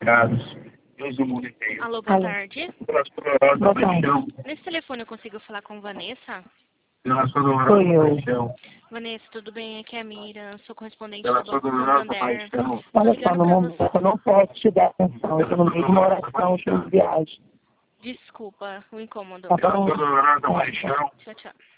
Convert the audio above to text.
Deus do mundo inteiro. Alô, boa tarde. Pelas dolorosas Boa tarde. paixão. Nesse telefone eu consigo falar com Vanessa? Pela sua Sou dolorosa eu. paixão. Vanessa, tudo bem? Aqui é a Mira, sou correspondente Pela do sua Banco dolorosa Santander. paixão. Olha Ligando só, no pra momento você. eu não posso te dar atenção. Eu estou no meio de uma oração, estou de viagem. Desculpa o incômodo. Tá Pela bom? sua dolorosa paixão. Tchau, tchau.